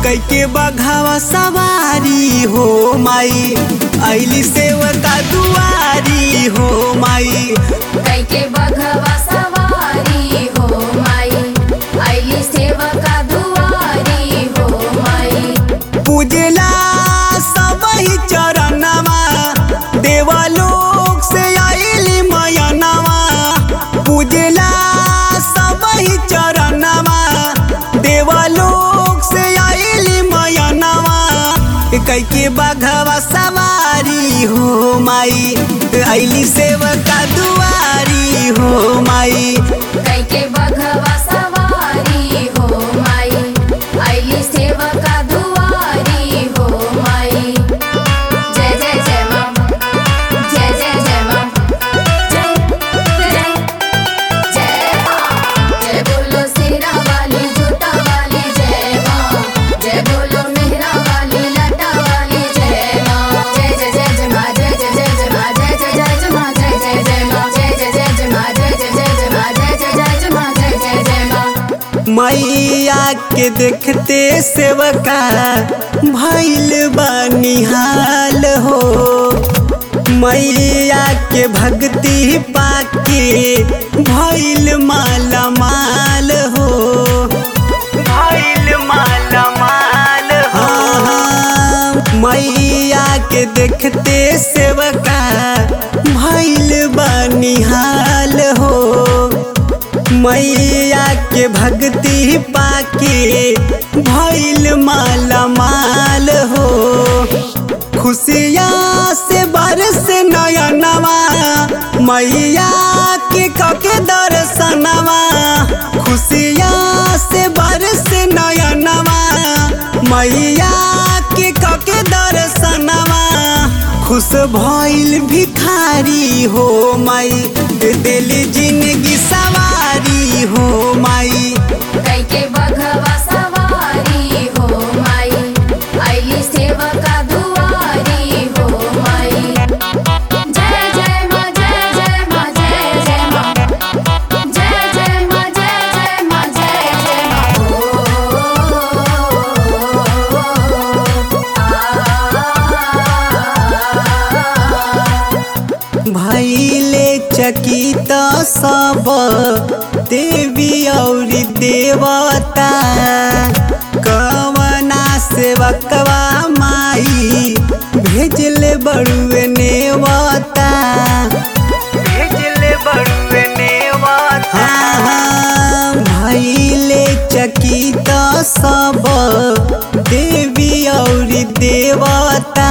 कैके बघावा सवारी हो माई आइली सेवका दुआरी हो माई कैके बघवा सवारी हो माई आइली सेवका दुआरी हो माई पूजला सबही चरणवा देवलोक से आइली मयनवा पूजला सबही चरणवा देवलोक से आइली मयनवा कैके बघवा सवारी हो माई आइली सेवका दुआरी हो माई कैके बघवा सवारी हो माई आइली सेवका दुआरी हो माई जय जय जय मां जय जय जय मां जय जय जय मां जय बोलो सिरा वाली जूता वाली जय मां जय बोलो मेहरा वाली लटा वाली जय मां जय जय जय जय मां जय जय जय जय मां जय जय जय जय मां जय जय जय मां जय जय जय जय मां जय जय जय जय मां जय जय जय जय मां जय जय जय मां मैया के देखते सेवका भइल बनिहाल हो मैया के भक्ति पाके भइल माला माल हो भइल माला माल हो मैया के देखते सेवका भइल बनिहाल हो मैया के भक्ति पाके भइल माला माल हो खुशियाँ से बरस नयनवा मैया के कके दर्शनवा खुशियाँ से बरस नयनवा मैया के कके दर्शनवा खुश भइल भिखारी हो माई दिली जिंदगी सवारी हो माई कैके बघवा सवारी हो माई आइली सेवका दुआरी हो माई जय जय मां जय जय मां जय जय मां जय जय मां जय जय मां जय जय मां भइले चकित सब देवी और देवता कवना सेवकवा माई भेजले बड़ुए नेवता भेजले बड़ुए नेवता भइले चकित सब देवी और देवता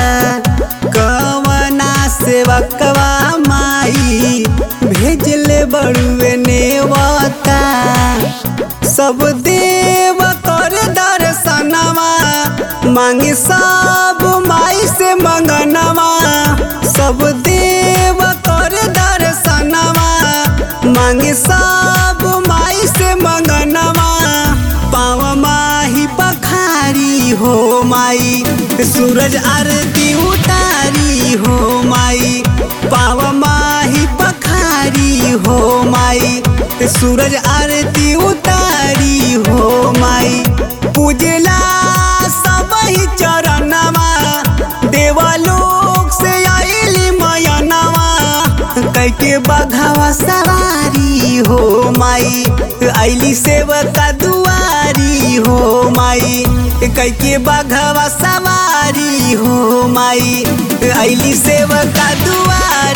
कवना सेवकवा माई भेजले बड़ुए नेवता सब देव कर दर्शनवा मांगे सब माई से मंगनवा सब देव कर दर्शनवा मांगे सब माई से मंगनवा पाव माही पखारी हो माई सूरज आरती उतारी हो माई पाव माही पखारी हो माई सूरज आरती उतारी हो माई पूजला सबही चरणवा देवलोक से आइली मयनवा कैके बघवा सवारी हो माई आइली सेवका दुआरी हो माई कैके बघवा सवारी हो माई आइली सेवका दुआरी